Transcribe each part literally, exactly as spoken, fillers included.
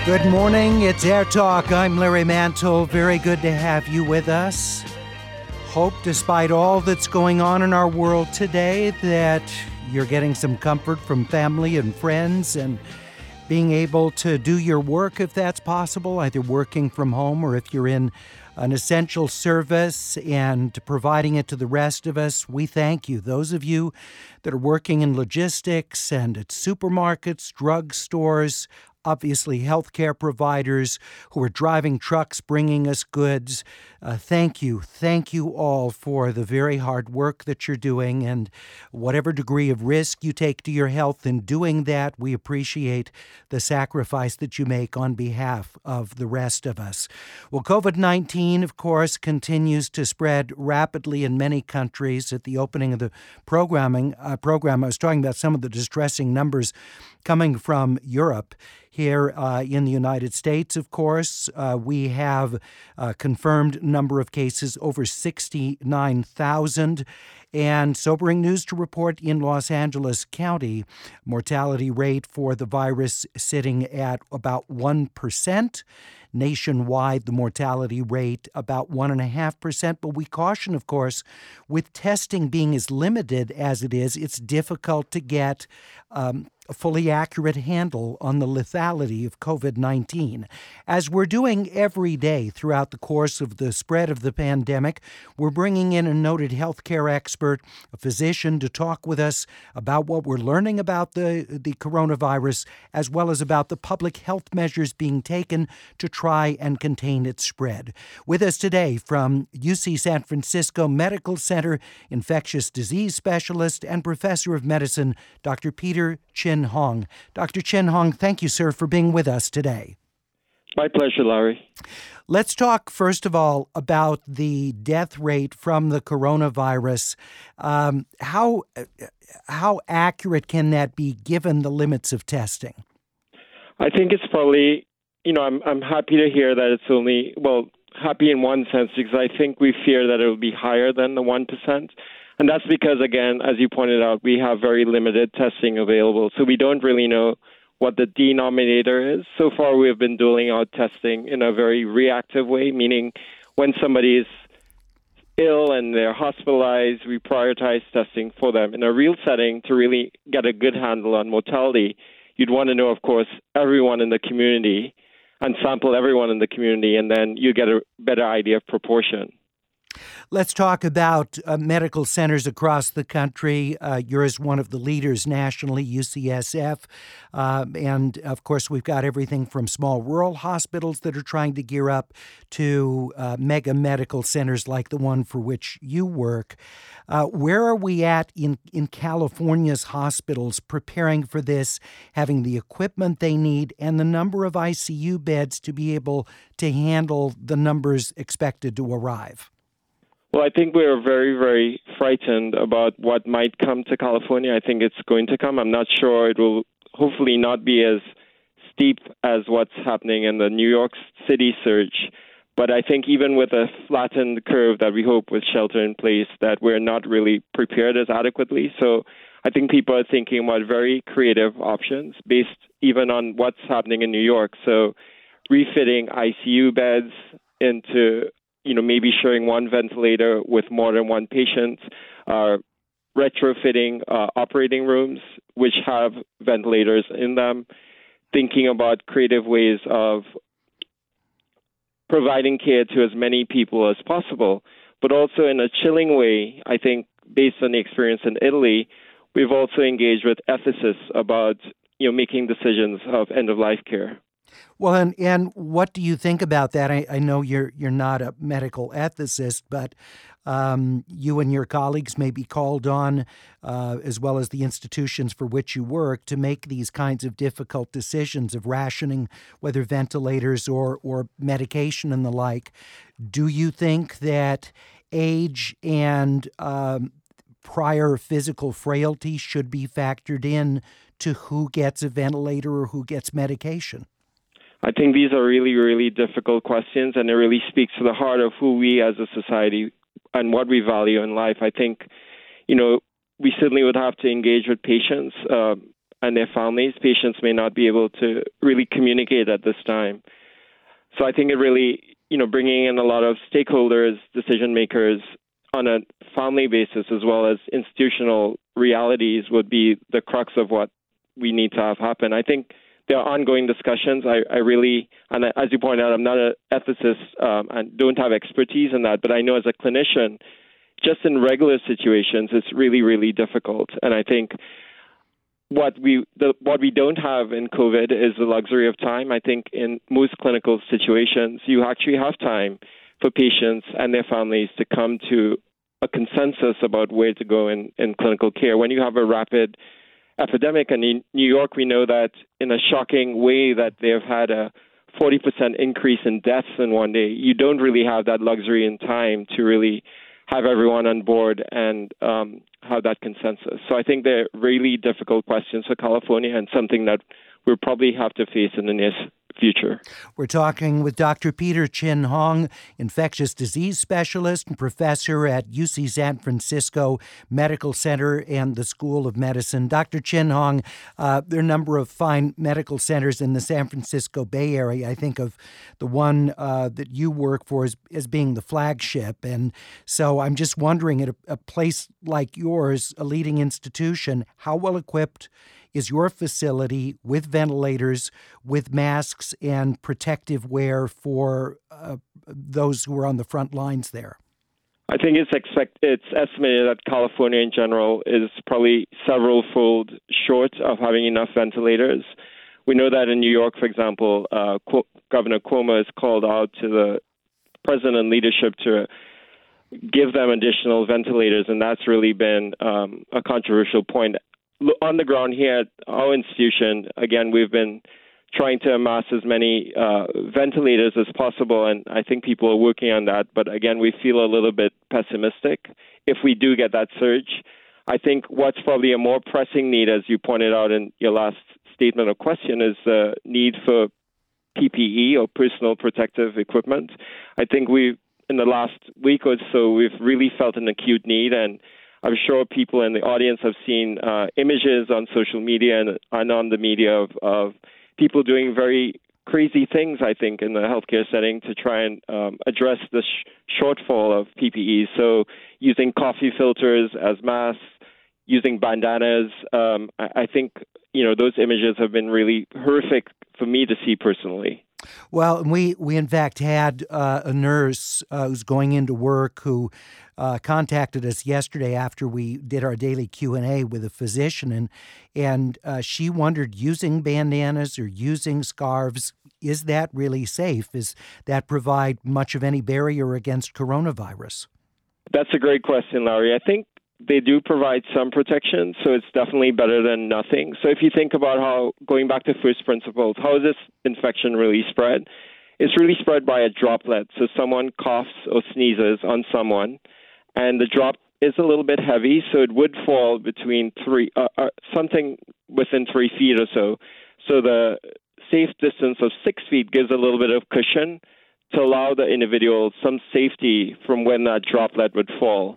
Good morning, it's Air Talk. I'm Larry Mantle. Very good to have you with us. Hope, despite all that's going on in our world today, that you're getting some comfort from family and friends and being able to do your work if that's possible, either working from home or if you're in an essential service and providing it to the rest of us. We thank you. Those of you that are working in logistics and at supermarkets, drugstores, obviously healthcare providers who are driving trucks, bringing us goods. Uh, thank you. Thank you all for the very hard work that you're doing and whatever degree of risk you take to your health in doing that. We appreciate the sacrifice that you make on behalf of the rest of us. Well, covid nineteen, of course, continues to spread rapidly in many countries. At the opening of the programming uh, program, I was talking about some of the distressing numbers coming from Europe. Here uh, in the United States, of course, uh, we have a confirmed number of cases over sixty-nine thousand. And sobering news to report in Los Angeles County, mortality rate for the virus sitting at about one percent. Nationwide, the mortality rate about one point five percent. But we caution, of course, with testing being as limited as it is, it's difficult to get um, a fully accurate handle on the lethality of covid nineteen. As we're doing every day throughout the course of the spread of the pandemic, we're bringing in a noted healthcare expert, a physician, to talk with us about what we're learning about the, the coronavirus, as well as about the public health measures being taken to try and contain its spread. With us today from U C San Francisco Medical Center, infectious disease specialist and professor of medicine, Doctor Peter Chin Hong. Doctor Chin Hong, thank you, sir, for being with us today. My pleasure, Larry. Let's talk, first of all, about the death rate from the coronavirus. Um, how, how accurate can that be given the limits of testing? I think it's probably, you know, I'm I'm happy to hear that it's only, well, happy in one sense, because I think we fear that it will be higher than the one percent. And that's because, again, as you pointed out, we have very limited testing available. So we don't really know what the denominator is. So far, we have been doing our testing in a very reactive way, meaning when somebody is ill and they're hospitalized, we prioritize testing for them. In a real setting, to really get a good handle on mortality, you'd want to know, of course, everyone in the community and sample everyone in the community, and then you get a better idea of proportion. Let's talk about uh, medical centers across the country. Uh, you're as one of the leaders nationally, U C S F. Uh, and, of course, we've got everything from small rural hospitals that are trying to gear up to uh, mega medical centers like the one for which you work. Uh, where are we at in, in California's hospitals preparing for this, having the equipment they need and the number of I C U beds to be able to handle the numbers expected to arrive? Well, I think we're very, very frightened about what might come to California. I think it's going to come. I'm not sure it will hopefully not be as steep as what's happening in the New York City surge. But I think even with a flattened curve that we hope with shelter in place, that we're not really prepared as adequately. So I think people are thinking about very creative options based even on what's happening in New York. So refitting I C U beds into, you know, maybe sharing one ventilator with more than one patient, uh, retrofitting uh, operating rooms which have ventilators in them, thinking about creative ways of providing care to as many people as possible, but also in a chilling way. I think based on the experience in Italy, we've also engaged with ethicists about, you know, making decisions of end-of-life care. Well, and, and what do you think about that? I, I know you're you're not a medical ethicist, but um, you and your colleagues may be called on, uh, as well as the institutions for which you work, to make these kinds of difficult decisions of rationing, whether ventilators or, or medication and the like. Do you think that age and um, prior physical frailty should be factored in to who gets a ventilator or who gets medication? I think these are really, really difficult questions, and it really speaks to the heart of who we as a society and what we value in life. I think, you know, we certainly would have to engage with patients uh, and their families. Patients may not be able to really communicate at this time. So I think it really, you know, bringing in a lot of stakeholders, decision makers on a family basis as well as institutional realities would be the crux of what we need to have happen. I think there are ongoing discussions. I, I really, and as you point out, I'm not an ethicist um, and don't have expertise in that, but I know as a clinician, just in regular situations, it's really, really difficult. And I think what we the, what we don't have in COVID is the luxury of time. I think in most clinical situations, you actually have time for patients and their families to come to a consensus about where to go in, in clinical care. When you have a rapid epidemic, and in New York, we know that in a shocking way that they've had a forty percent increase in deaths in one day. You don't really have that luxury in time to really have everyone on board and um, have that consensus. So I think they're really difficult questions for California and something that we'll probably have to face in the near future. We're talking with Doctor Peter Chin Hong, infectious disease specialist and professor at U C San Francisco Medical Center and the School of Medicine. Doctor Chin Hong, uh, there are a number of fine medical centers in the San Francisco Bay Area. I think of the one uh, that you work for as, as being the flagship. And so I'm just wondering, at a, a place like yours, a leading institution, how well equipped is your facility with ventilators, with masks and protective wear for uh, those who are on the front lines there? I think it's expect it's estimated that California in general is probably several-fold short of having enough ventilators. We know that in New York, for example, uh, Qu- Governor Cuomo has called out to the president and leadership to give them additional ventilators, and that's really been um, a controversial point. On the ground here at our institution, again, we've been trying to amass as many uh, ventilators as possible, and I think people are working on that. But again, we feel a little bit pessimistic if we do get that surge. I think what's probably a more pressing need, as you pointed out in your last statement or question, is the need for P P E or personal protective equipment. I think we, in the last week or so, we've really felt an acute need, and I'm sure people in the audience have seen uh, images on social media and, and on the media of, of people doing very crazy things, I think, in the healthcare setting to try and um, address the sh- shortfall of P P E. So using coffee filters as masks, using bandanas. Um, I, I think, you know, those images have been really horrific for me to see personally. Well, we, we in fact had uh, a nurse uh, who's going into work who uh, contacted us yesterday after we did our daily Q and A with a physician, and and uh, she wondered, using bandanas or using scarves, is that really safe? Is that provide much of any barrier against coronavirus? That's a great question, Larry. I think they do provide some protection, so it's definitely better than nothing. So if you think about how, going back to first principles, how is this infection really spread? It's really spread by a droplet. So someone coughs or sneezes on someone, and the drop is a little bit heavy, so it would fall between three, uh, uh, something within three feet or so. So the safe distance of six feet gives a little bit of cushion to allow the individual some safety from when that droplet would fall.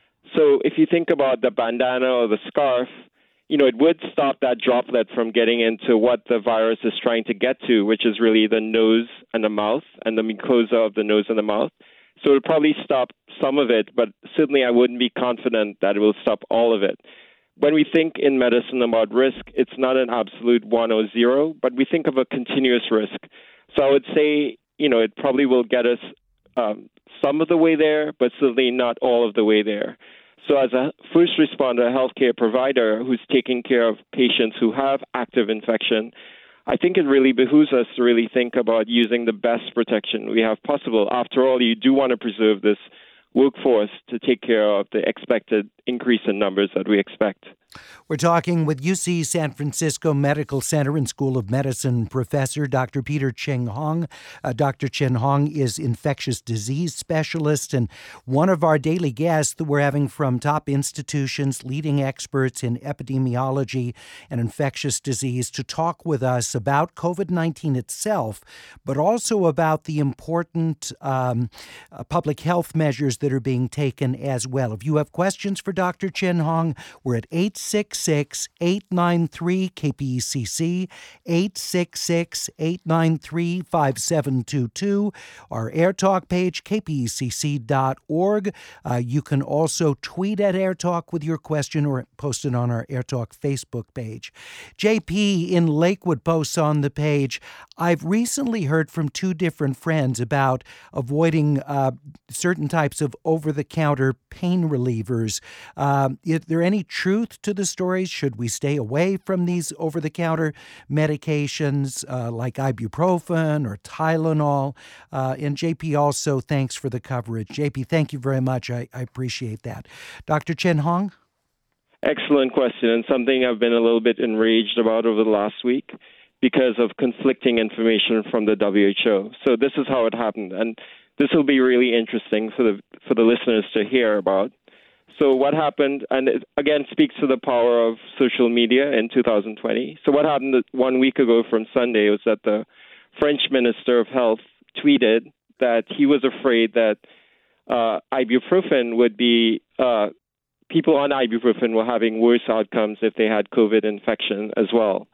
So if you think about the bandana or the scarf, you know, it would stop that droplet from getting into what the virus is trying to get to, which is really the nose and the mouth and the mucosa of the nose and the mouth. So it would probably stop some of it, but certainly I wouldn't be confident that it will stop all of it. When we think in medicine about risk, it's not an absolute one or zero, but we think of a continuous risk. So I would say, you know, it probably will get us um, some of the way there, but certainly not all of the way there. So as a first responder healthcare provider who's taking care of patients who have active infection, I think it really behooves us to really think about using the best protection we have possible. After all, you do want to preserve this workforce to take care of the expected increase in numbers that we expect. We're talking with U C San Francisco Medical Center and School of Medicine professor Doctor Peter Chin Hong. Uh, Doctor Chin Hong is infectious disease specialist and one of our daily guests that we're having from top institutions, leading experts in epidemiology and infectious disease to talk with us about COVID nineteen itself, but also about the important um, uh, public health measures that are being taken as well. If you have questions for Doctor Chin Hong, we're at eight six six, eight nine three, K P E C C, eight six six, eight nine three, five seven two two. Our AirTalk page, k p e c c dot org. Uh, you can also tweet at AirTalk with your question or post it on our AirTalk Facebook page. J P in Lakewood posts on the page, I've recently heard from two different friends about avoiding uh, certain types of over-the-counter pain relievers. Um, is there any truth to the stories? Should we stay away from these over-the-counter medications uh, like ibuprofen or Tylenol? Uh, and J P also thanks for the coverage. J P, thank you very much. I, I appreciate that. Doctor Chin Hong? Excellent question, and something I've been a little bit enraged about over the last week because of conflicting information from the W H O. So this is how it happened, and this will be really interesting for the for the listeners to hear about. So what happened, and it again speaks to the power of social media in two thousand twenty. So what happened one week ago from Sunday was that the French Minister of Health tweeted that he was afraid that uh, ibuprofen would be, uh, people on ibuprofen were having worse outcomes if they had COVID infection as well.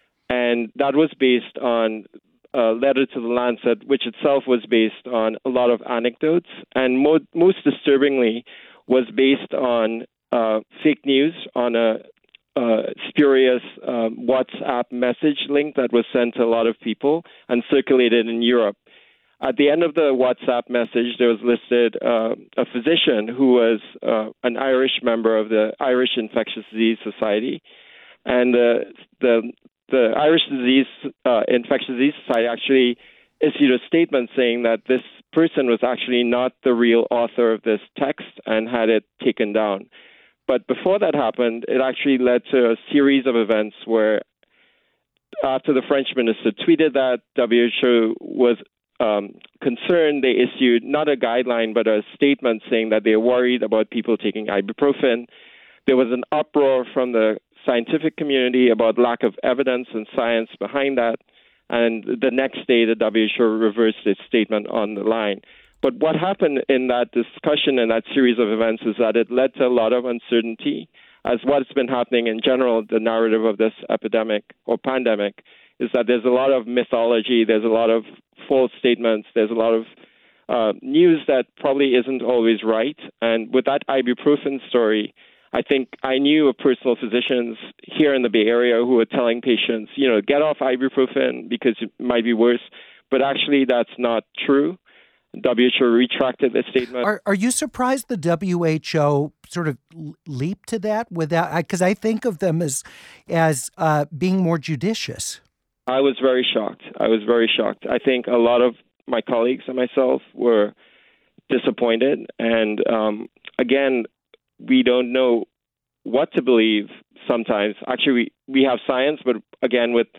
And that was based on a letter to the Lancet, which itself was based on a lot of anecdotes, and mo- most disturbingly was based on uh, fake news on a, a spurious um, WhatsApp message link that was sent to a lot of people and circulated in Europe. At the end of the WhatsApp message, there was listed uh, a physician who was uh, an Irish member of the Irish Infectious Disease Society, and uh, the The Irish Disease uh, Infectious Disease Society actually issued a statement saying that this person was actually not the real author of this text and had it taken down. But before that happened, it actually led to a series of events where after the French minister tweeted that W H O was um, concerned, they issued not a guideline but a statement saying that they're worried about people taking ibuprofen. There was an uproar from the scientific community about lack of evidence and science behind that. And the next day, the W H O reversed its statement on the line. But what happened in that discussion and that series of events is that it led to a lot of uncertainty, as what's been happening in general, the narrative of this epidemic or pandemic, is that there's a lot of mythology, there's a lot of false statements, there's a lot of uh, news that probably isn't always right. And with that ibuprofen story, I think I knew of personal physicians here in the Bay Area who were telling patients, you know, get off ibuprofen because it might be worse. But actually, that's not true. W H O retracted the statement. Are, are you surprised the W H O sort of leaped to that without? Because I think of them as as uh, being more judicious. I was very shocked. I was very shocked. I think a lot of my colleagues and myself were disappointed. And um, again, we don't know what to believe sometimes. Actually, we, we have science, but again, with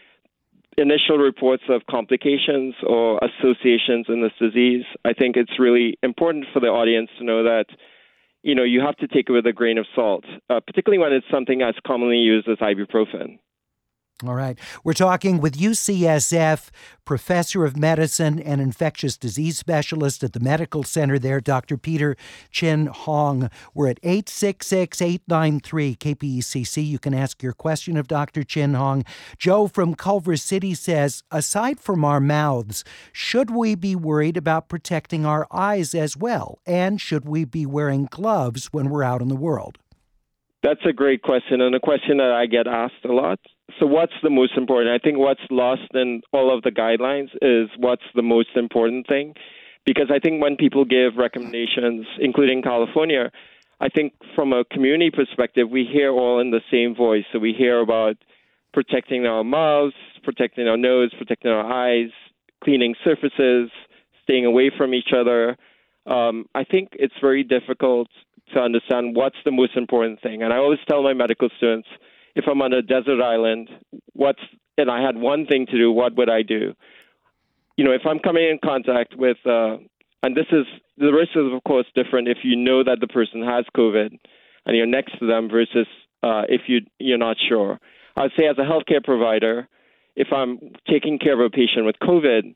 initial reports of complications or associations in this disease, I think it's really important for the audience to know that, you know, you have to take it with a grain of salt, uh, particularly when it's something as commonly used as ibuprofen. All right. We're talking with U C S F professor of medicine and infectious disease specialist at the medical center there, Doctor Peter Chin Hong. We're at eight six six, eight nine three, K P E C C. You can ask your question of Doctor Chin Hong. Joe from Culver City says, aside from our mouths, should we be worried about protecting our eyes as well? And should we be wearing gloves when we're out in the world? That's a great question, and a question that I get asked a lot. So what's the most important? I think what's lost in all of the guidelines is what's the most important thing. Because I think when people give recommendations, including California, I think from a community perspective, we hear all in the same voice. So we hear about protecting our mouths, protecting our nose, protecting our eyes, cleaning surfaces, staying away from each other. Um, I think it's very difficult to understand what's the most important thing. And I always tell my medical students, if I'm on a desert island, what's and I had one thing to do, what would I do? You know, if I'm coming in contact with, uh, and this is, the risk is, of course, different if you know that the person has COVID and you're next to them versus uh, if you, you're not sure. I'd say as a healthcare provider, if I'm taking care of a patient with COVID,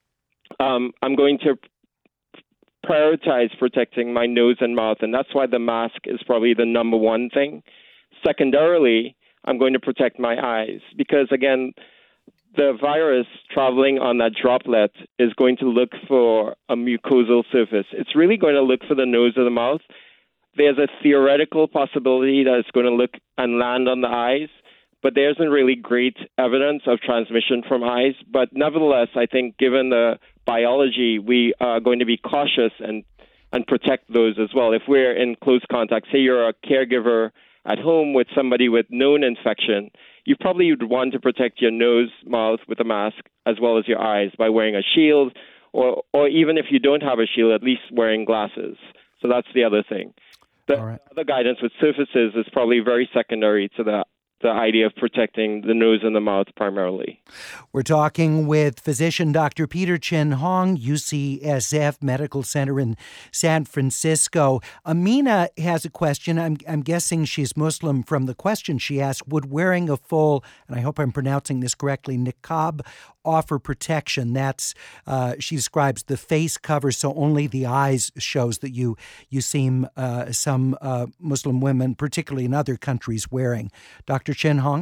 um, I'm going to prioritize protecting my nose and mouth, and that's why the mask is probably the number one thing. secondarily, I'm going to protect my eyes because, again, the virus traveling on that droplet is going to look for a mucosal surface. It's really going to look for the nose or the mouth. There's a theoretical possibility that it's going to look and land on the eyes, but there isn't really great evidence of transmission from eyes. But nevertheless, I think given the biology, we are going to be cautious and, and protect those as well. If we're in close contact, say you're a caregiver at home with somebody with known infection, you probably would want to protect your nose, mouth with a mask, as well as your eyes by wearing a shield, or, or even if you don't have a shield, at least wearing glasses. So that's the other thing. The right. other guidance with surfaces is probably very secondary to the the idea of protecting the nose and the mouth primarily. We're talking with physician Doctor Peter Chin Hong, U C S F Medical Center in San Francisco. Amina has a question. I'm, I'm guessing she's Muslim from the question she asked. Would wearing a full, and I hope I'm pronouncing this correctly, niqab offer protection? That's, uh, she describes the face cover, so only the eyes shows that you, you seem uh, some uh, Muslim women, particularly in other countries, wearing. Doctor Chin Hong?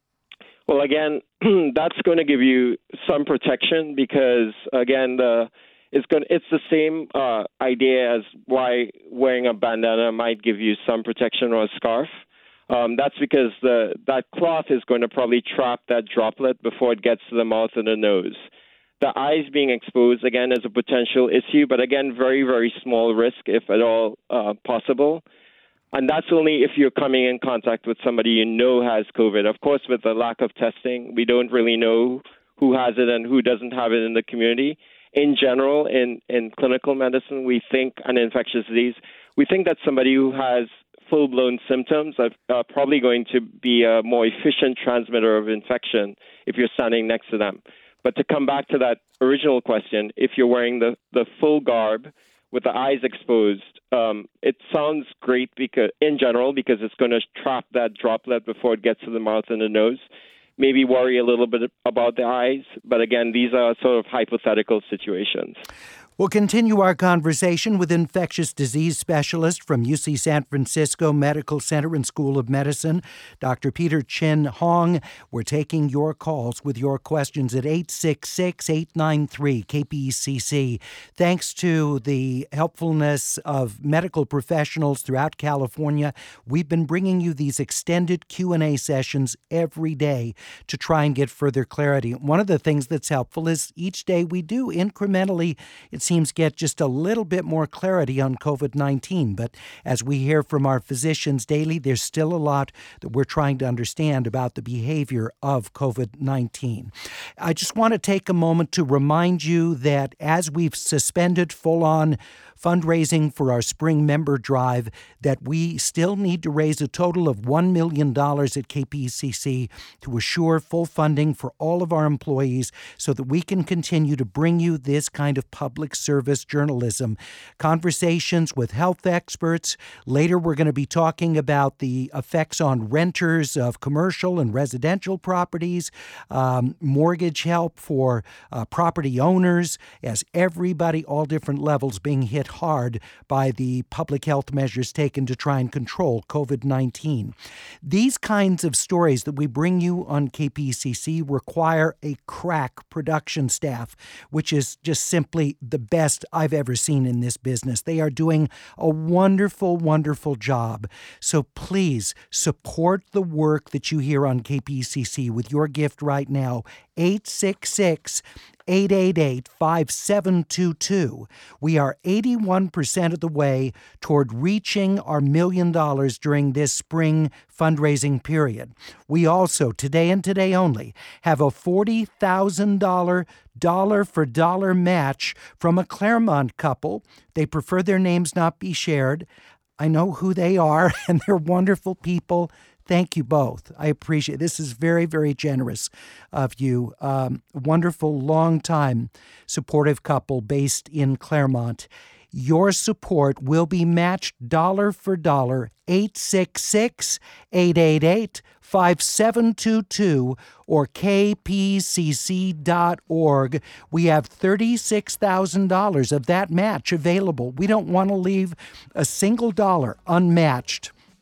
Well, again, that's going to give you some protection because, again, the it's going it's the same uh, idea as why wearing a bandana might give you some protection or a scarf. Um, that's because the that cloth is going to probably trap that droplet before it gets to the mouth and the nose. The eyes being exposed, again, is a potential issue, but again, very, very small risk, if at all uh, possible. And that's only if you're coming in contact with somebody you know has COVID. Of course, with the lack of testing, we don't really know who has it and who doesn't have it in the community. In general, in, in clinical medicine, we think, and infectious disease, we think that somebody who has full-blown symptoms are uh, probably going to be a more efficient transmitter of infection if you're standing next to them. But to come back to that original question, if you're wearing the, the full garb with the eyes exposed, um, it sounds great because, in general, because it's going to trap that droplet before it gets to the mouth and the nose. Maybe worry a little bit about the eyes, but again, these are sort of hypothetical situations. We'll continue our conversation with infectious disease specialist from U C San Francisco Medical Center and School of Medicine, Doctor Peter Chin Hong. We're taking your calls with your questions at eight six six, eight nine three, K P C C. Thanks to the helpfulness of medical professionals throughout California, we've been bringing you these extended Q and A sessions every day to try and get further clarity. One of the things that's helpful is each day we do incrementally, it's seems get just a little bit more clarity on COVID nineteen. But as we hear from our physicians daily, there's still a lot that we're trying to understand about the behavior of COVID nineteen. I just want to take a moment to remind you that as we've suspended full-on fundraising for our spring member drive, that we still need to raise a total of one million dollars at K P C C to assure full funding for all of our employees so that we can continue to bring you this kind of public service journalism. Conversations with health experts. Later, we're going to be talking about the effects on renters of commercial and residential properties, um, mortgage help for uh, property owners, as everybody, all different levels, being hit hard by the public health measures taken to try and control COVID nineteen. These kinds of stories that we bring you on K P C C require a crack production staff, which is just simply the best I've ever seen in this business. They are doing a wonderful, wonderful job. So please support the work that you hear on K P C C with your gift right now, eight six six, eight eight eight, five seven two two. We are eighty-one percent of the way toward reaching our million dollars during this spring fundraising period. We also, today and today only, have a forty thousand dollars dollar-for-dollar match from a Claremont couple. They prefer their names not be shared. I know who they are, and they're wonderful people. Thank you both. I appreciate it. This is very, very generous of you. Um, wonderful, long-time supportive couple based in Claremont. Your support will be matched dollar for dollar, eight six six, eight eight eight, five seven two two or k p c c dot org. We have thirty-six thousand dollars of that match available. We don't want to leave a single dollar unmatched.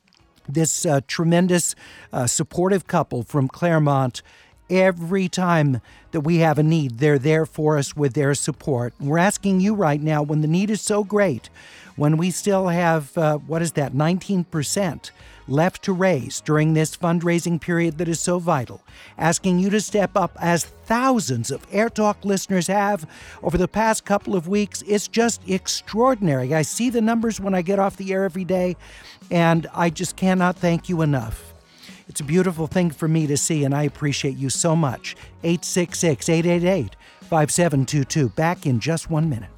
this uh, tremendous uh, supportive couple from Claremont. Every time that we have a need, they're there for us with their support. We're asking you right now, when the need is so great, when we still have, uh, what is that, nineteen percent left to raise during this fundraising period that is so vital, asking you to step up as thousands of Air Talk listeners have over the past couple of weeks. It's just extraordinary. I see the numbers when I get off the air every day, and I just cannot thank you enough. It's a beautiful thing for me to see, and I appreciate you so much. eight six six, eight eight eight, five seven two two. Back in just one minute.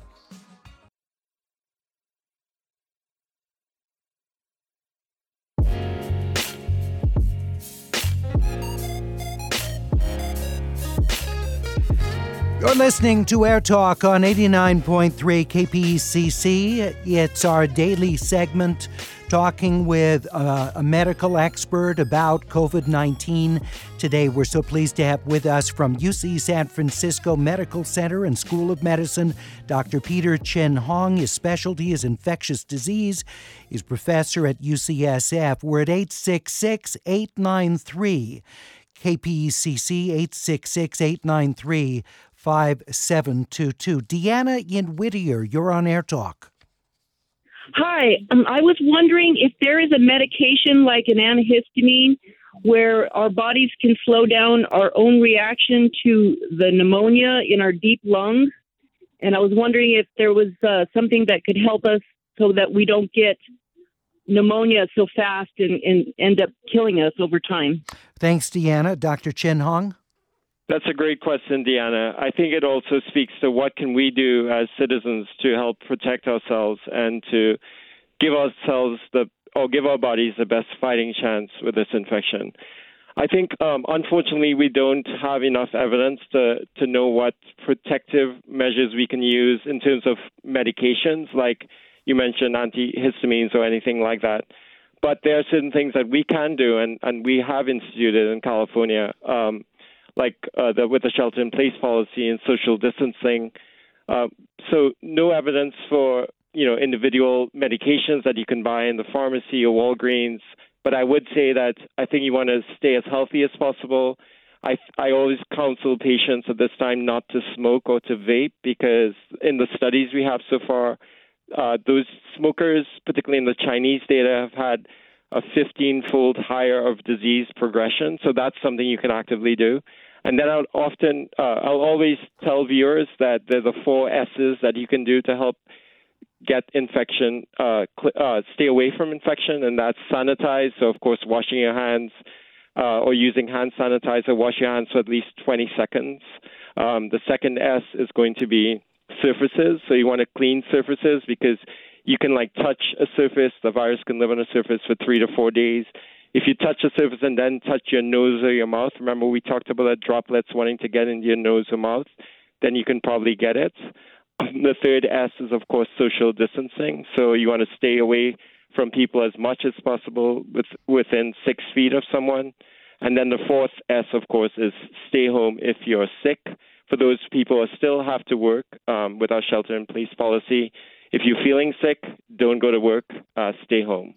You're listening to Air Talk on eighty-nine point three K P E C C. It's our daily segment talking with uh, a medical expert about covid nineteen. Today, we're so pleased to have with us from U C San Francisco Medical Center and School of Medicine, Doctor Peter Chin Hong. His specialty is infectious disease. He's professor at U C S F. We're at eight six six, eight nine three K P E C C, eight six six, eight nine three, five seven two two. Deanna in Whittier, you're on Air Talk. Hi, um, I was wondering if there is a medication like an antihistamine where our bodies can slow down our own reaction to the pneumonia in our deep lungs. And I was wondering if there was uh, something that could help us so that we don't get pneumonia so fast and, and end up killing us over time. Thanks, Deanna. Doctor Chin Hong? That's a great question, Deanna. I think it also speaks to what can we do as citizens to help protect ourselves and to give ourselves the or give our bodies the best fighting chance with this infection. I think, um, unfortunately, we don't have enough evidence to, to know what protective measures we can use in terms of medications, like you mentioned antihistamines or anything like that. But there are certain things that we can do, and, and we have instituted in California, um, like uh, the, with the shelter-in-place policy and social distancing. Uh, so no evidence for, you know, individual medications that you can buy in the pharmacy or Walgreens. But I would say that I think you want to stay as healthy as possible. I, I always counsel patients at this time not to smoke or to vape, because in the studies we have so far, uh, those smokers, particularly in the Chinese data, have had a fifteen-fold higher of disease progression. So that's something you can actively do. And then I'll often, uh, I'll always tell viewers that there's the four S's that you can do to help get infection, uh, cl- uh, stay away from infection, and that's sanitize. So, of course, washing your hands uh, or using hand sanitizer, wash your hands for at least twenty seconds. Um, the second S is going to be surfaces. So you want to clean surfaces, because you can like touch a surface. The virus can live on a surface for three to four days. If you touch a surface and then touch your nose or your mouth, remember we talked about that droplets wanting to get into your nose or mouth, then you can probably get it. The third S is, of course, social distancing. So you want to stay away from people as much as possible with, within six feet of someone. And then the fourth S, of course, is stay home if you're sick. For those people who still have to work um, with our shelter-in-place policy, if you're feeling sick, don't go to work, uh, stay home.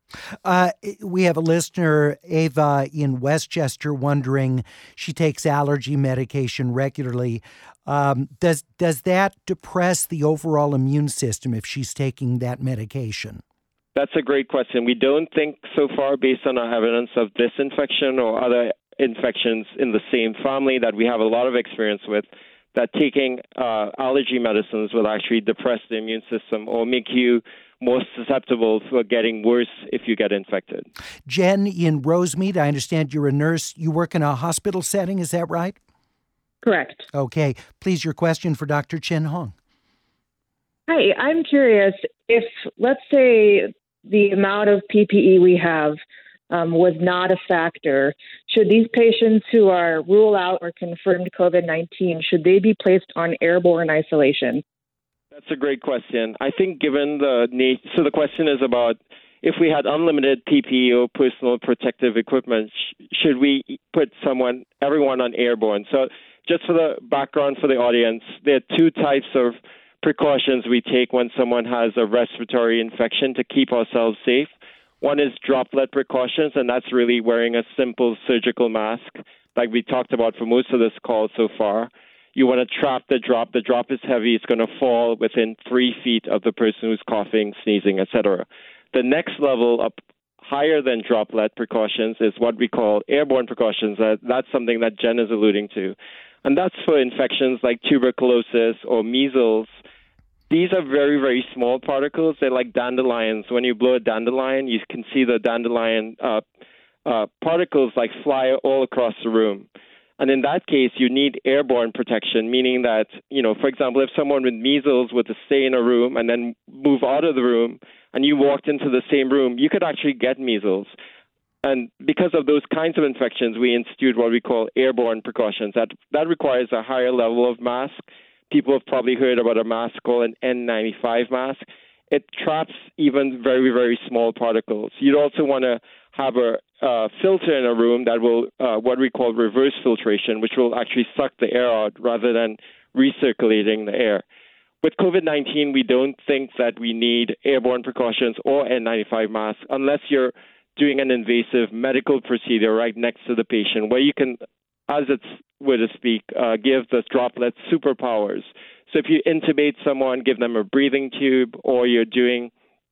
Uh, we have a listener, Ava in Westchester, wondering, she takes allergy medication regularly. Um, does does that depress the overall immune system if she's taking that medication? That's a great question. We don't think so far, based on our evidence of this infection or other infections in the same family that we have a lot of experience with, that taking uh, allergy medicines will actually depress the immune system or make you more susceptible for getting worse if you get infected. Jen in Rosemead, I understand you're a nurse. You work in a hospital setting, is that right? Correct. Okay. Please, your question for Doctor Chin Hong. Hi, I'm curious if, let's say, the amount of P P E we have um, was not a factor. Should these patients who are ruled out or confirmed covid nineteen, should they be placed on airborne isolation? That's a great question. I think given the need, so the question is about if we had unlimited P P E or personal protective equipment, sh- should we put someone, everyone on airborne? So just for the background for the audience, there are two types of precautions we take when someone has a respiratory infection to keep ourselves safe. One is droplet precautions, and that's really wearing a simple surgical mask, like we talked about for most of this call so far. You want to trap the drop. The drop is heavy. It's going to fall within three feet of the person who's coughing, sneezing, et cetera. The next level up higher than droplet precautions is what we call airborne precautions. Uh, that's something that Jen is alluding to. And that's for infections like tuberculosis or measles. These are very, very small particles. They're like dandelions. When you blow a dandelion, you can see the dandelion uh, uh, particles like fly all across the room. And in that case, you need airborne protection, meaning that, you know, for example, if someone with measles were to stay in a room and then move out of the room and you walked into the same room, you could actually get measles. And because of those kinds of infections, we institute what we call airborne precautions. That that requires a higher level of mask. People have probably heard about a mask called an N ninety-five mask. It traps even very, very small particles. You'd also want to have a uh, filter in a room that will, uh, what we call reverse filtration, which will actually suck the air out rather than recirculating the air. With COVID nineteen, we don't think that we need airborne precautions or N ninety-five masks unless you're doing an invasive medical procedure right next to the patient where you can, as it's were to speak, uh, give the droplets superpowers. So if you intubate someone, give them a breathing tube, or you're doing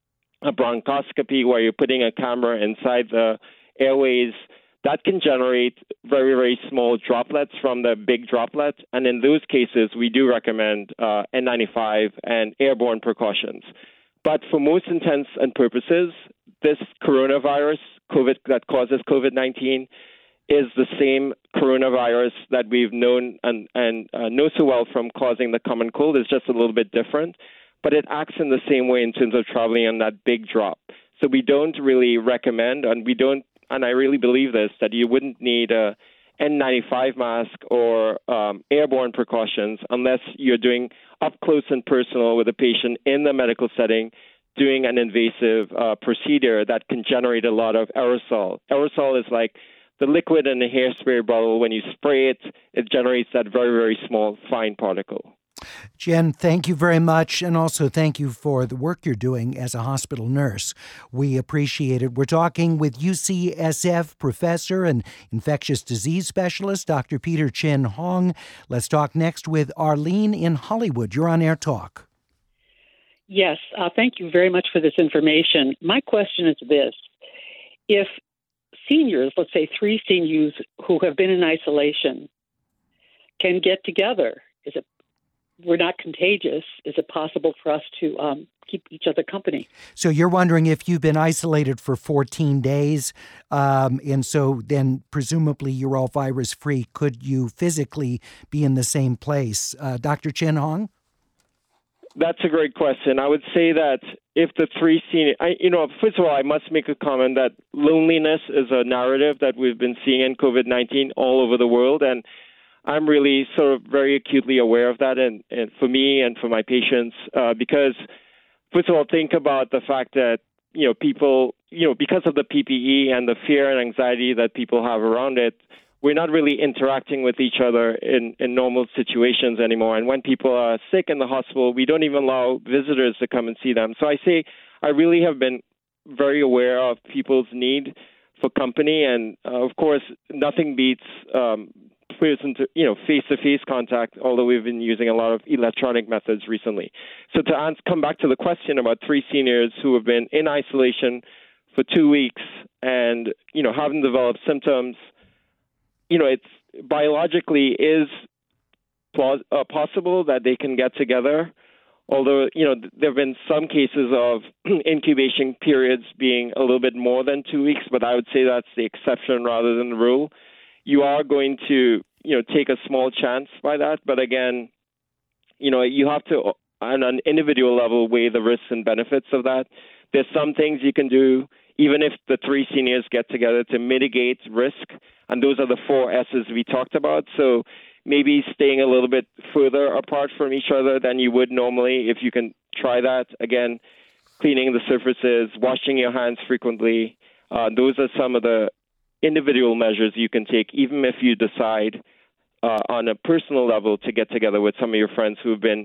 a bronchoscopy where you're putting a camera inside the airways, that can generate very, very small droplets from the big droplet. And in those cases, we do recommend uh, N ninety-five and airborne precautions. But for most intents and purposes, this coronavirus COVID that causes COVID nineteen is the same coronavirus that we've known and, and uh, know so well from causing the common cold. It's just a little bit different, but it acts in the same way in terms of traveling on that big drop. So we don't really recommend, and we don't, and I really believe this, that you wouldn't need a N ninety-five mask or um, airborne precautions unless you're doing up close and personal with a patient in the medical setting, doing an invasive uh, procedure that can generate a lot of aerosol. Aerosol is like the liquid in a hairspray bottle. When you spray it, it generates that very, very small, fine particle. Jen, thank you very much, and also thank you for the work you're doing as a hospital nurse. We appreciate it. We're talking with U C S F professor and infectious disease specialist, Doctor Peter Chin Hong. Let's talk next with Arlene in Hollywood. You're on Air Talk. Yes, uh, thank you very much for this information. My question is this. If seniors, let's say three seniors who have been in isolation, can get together, is it we're not contagious, is it possible for us to um, keep each other company? So you're wondering if you've been isolated for fourteen days, um, and so then presumably you're all virus-free. Could you physically be in the same place? Uh, Doctor Chin Hong? That's a great question. I would say that if the three senior, I, you know, first of all, I must make a comment that loneliness is a narrative that we've been seeing in COVID nineteen all over the world, and I'm really sort of very acutely aware of that, and, and for me and for my patients, uh, because first of all, think about the fact that, you know, people, you know, because of the P P E and the fear and anxiety that people have around it, we're not really interacting with each other in, in normal situations anymore. And when people are sick in the hospital, we don't even allow visitors to come and see them. So I say I really have been very aware of people's need for company. And, uh, of course, nothing beats um, person to, you know, face-to-face contact, although we've been using a lot of electronic methods recently. So to answer, come back to the question about three seniors who have been in isolation for two weeks and, you know, haven't developed symptoms, you know, it's biologically is plaus- uh, possible that they can get together. Although, you know, there have been some cases of incubation periods being a little bit more than two weeks, but I would say that's the exception rather than the rule. You are going to, you know, take a small chance by that. But again, you know, you have to, on an individual level, weigh the risks and benefits of that. There's some things you can do, even if the three seniors get together, to mitigate risk. And those are the four S's we talked about. So maybe staying a little bit further apart from each other than you would normally, if you can try that. Again, cleaning the surfaces, washing your hands frequently. Uh, those are some of the individual measures you can take, even if you decide uh, on a personal level to get together with some of your friends who have been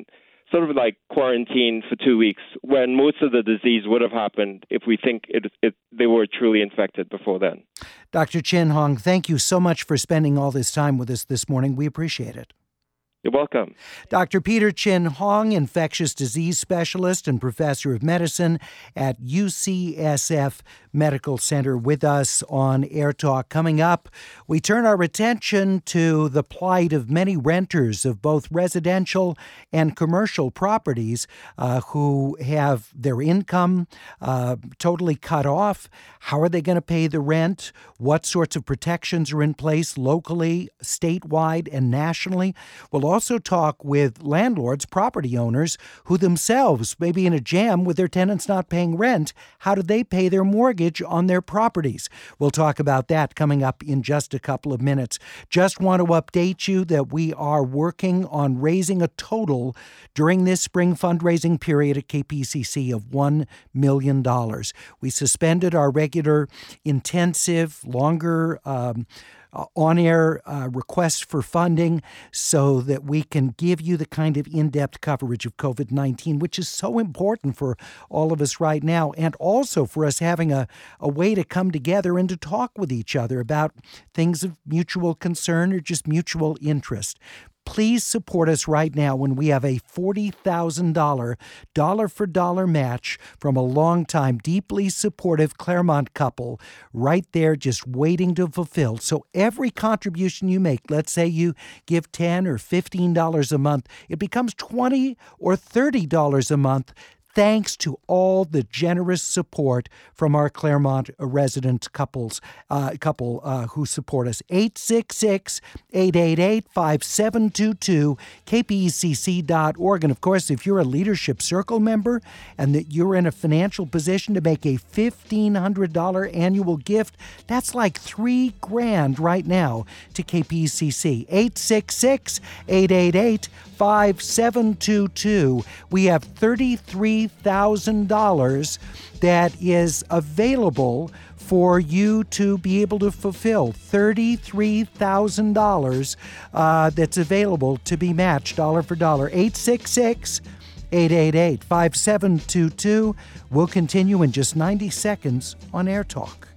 sort of like quarantine for two weeks when most of the disease would have happened if we think it, it they were truly infected before then. Doctor Chin Hong, thank you so much for spending all this time with us this morning. We appreciate it. You're welcome. Doctor Peter Chin Hong, infectious disease specialist and professor of medicine at U C S F Medical Center, with us on Air Talk. Coming up, we turn our attention to the plight of many renters of both residential and commercial properties uh, who have their income uh, totally cut off. How are they going to pay the rent? What sorts of protections are in place locally, statewide, and nationally? We'll also talk with landlords, property owners, who themselves may be in a jam with their tenants not paying rent. How do they pay their mortgage on their properties? We'll talk about that coming up in just a couple of minutes. Just want to update you that we are working on raising a total during this spring fundraising period at K P C C of one million dollars. We suspended our regular intensive, longer um, Uh, on-air uh, requests for funding so that we can give you the kind of in-depth coverage of COVID nineteen, which is so important for all of us right now, and also for us having a, a way to come together and to talk with each other about things of mutual concern or just mutual interest. Please support us right now when we have a forty thousand dollars dollar-for-dollar match from a longtime, deeply supportive Claremont couple right there just waiting to fulfill. So every contribution you make, let's say you give ten dollars or fifteen dollars a month, it becomes twenty dollars or thirty dollars a month, thanks to all the generous support from our Claremont resident couples, uh, couple uh, who support us. eight six six, eight eight eight, five seven two two, K P E C C dot org. And of course, if you're a Leadership Circle member and that you're in a financial position to make a fifteen hundred dollars annual gift, that's like three grand right now to K P E C C. eight six six, eight eight eight, five seven two two. We have thirty-three thousand dollars that is available for you to be able to fulfill. thirty-three thousand dollars uh, that's available to be matched dollar for dollar. eight six six, eight eight eight, five seven two two. We'll continue in just ninety seconds on Air Talk.